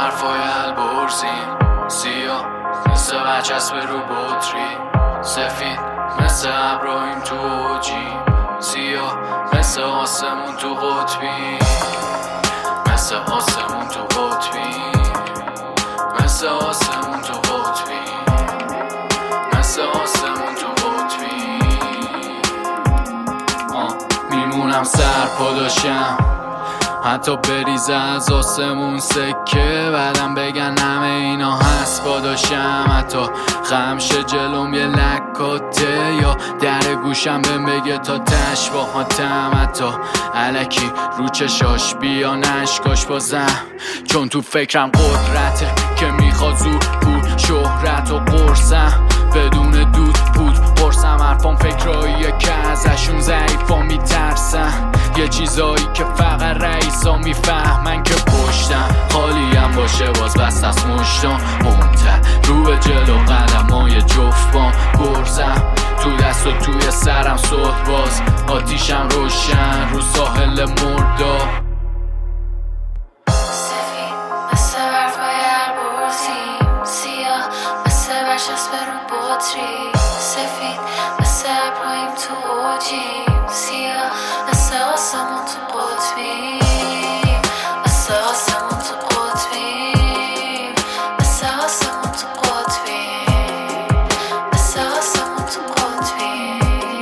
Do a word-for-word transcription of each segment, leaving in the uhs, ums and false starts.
حرفای البرزیم، سیاه مثل برچسب رو بطری، سفید مثل ابراهیم تو اوجی، سیاه مثل آسمون تو قطبی، مثل آسمون تو قطبی، مثل آسمون تو قطبی، مثل آسمون تو قطبی. آه میمونم سر پاداشم حتی بریزه از آسمون سکه، بعدم بگن همه اینا هست پاداشم، حتی خمشه جلوم یه لکاته یا در گوشم بهم بگه تا تش باهاتم، حتی علکی رو چشاش بیا نشکاش بازم، چون تو فکرم قدرته که میخواد زود پول شهرت و قرصم، بدون دود بود قرصم حرفام فکراییه که ازشون ضعیفا میترسن، یه چیزایی که فقط رئیسا میفهمن که پشتم خالیم باشه باز بست از مشتم، منتر رو به جلو قدمای جفتم گرزم تو دست و توی سرم صد باز آتیشم روشن رو ساحل مردا، سفید مثل برفای البرزیم، سیاه مثل برچسب رو بطری، سفید مثل ابراهیم تو اوجیم، سیاه مثل آسمون تو قطبی، مثل آسمون تو قطبی، مثل آسمون تو قطبی، مثل آسمون تو قطبی.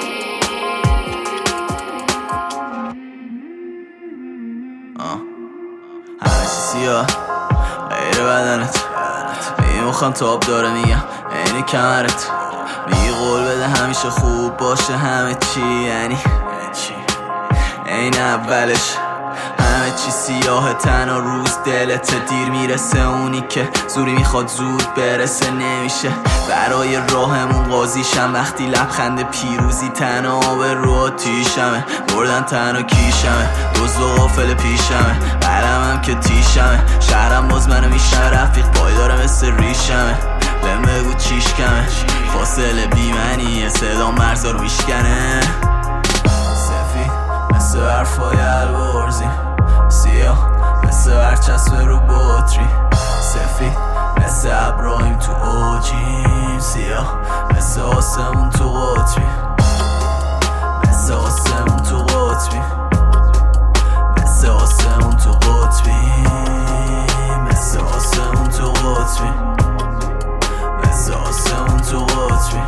همه چی سیاه غیر بدنت، میگی مخم تاب داره میگم اینی کمرت، میگی قول بده همیشه خوب باشه همه چی، یعنی این اولش همه چی سیاه تنها روز دلت دیر میرسه، اونی که زوری میخواد زود برسه نمیشه، برای راهمون قاضیشم وقتی لبخند پیروزی تنها به رو آتیشمه، بردن تنها کیشمه دزد و غافل پیشمه، قلمم که تیشمه، شهرم باز منو میشنه، رفیق پایداره مثل ریشمه، بهم بگو چیش کمه، فاصله بیمنیه صدا مرزا رو میشکنه، سفید مثل برفای البرزیم، سیاه مثل برچسب رو بطری، سفید مثل ابراهیم تو اوجیم، سیاه مثل آسمون تو قطبی، مثل آسمون تو قطبی، مثل آسمون تو قطبی، مثل آسمون تو قطبی، مثل آسمون تو قطبی.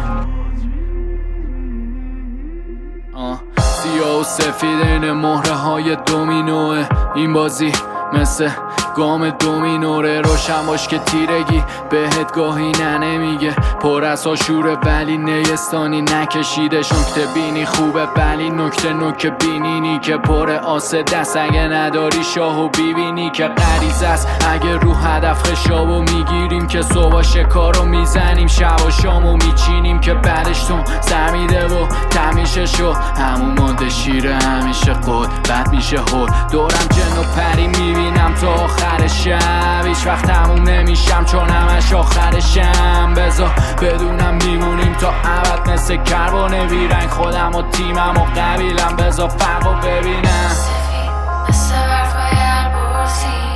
سیاه و سفید این مهره های دومینوه، این بازی مثل گام دومینوره، روشن باش که تیرگی بهت گاهی نه نمیگه، پر از آشوره ولی نیستانی نکشیدش، نکته بینی خوبه ولی نکته نکه بینینی که پر آسه دست، اگه نداری شاهو بیبینی که غریزه است، اگه رو هدف خشابو میگیریم که صبح شکارو میزنیم شب و شامو میچینیم که بعدش تون سر میده و تمیشه شو همون ماده شیره همیشه خود بد میشه هول، دورم جن و پری میبینم تا آخر شب، هیچ وقت تموم نمیشم چون همش آخرشم، بذار بدونم میمونیم تا ابد مثل کربن بیرنگ، خودم و تیمم و قبیلم بذار فرقو ببینم، سفید مثل برفای البرزیم،